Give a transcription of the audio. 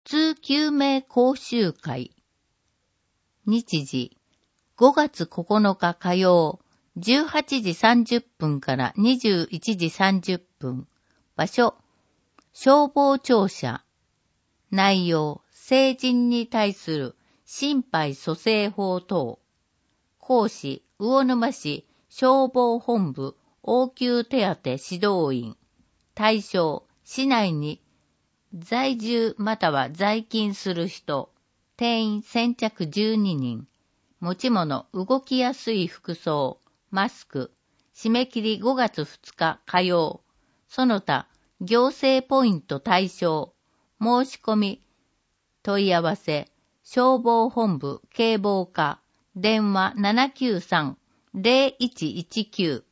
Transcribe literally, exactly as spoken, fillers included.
通救命講習会。日時、ごがつここのか火曜、じゅうはちじさんじゅっぷんからにじゅういちじさんじゅっぷん。場所、消防庁舎。内容、成人に対する心肺蘇生法等。講師、魚沼市消防本部応急手当指導員。対象、市内に在住または在勤する人。定員先着じゅうににん。持ち物、動きやすい服装、マスク。締め切りごがつふつか火曜。その他、行政ポイント対象。申し込み、問い合わせ、消防本部警防課、電話 ななきゅうさん ゼロいちいちきゅう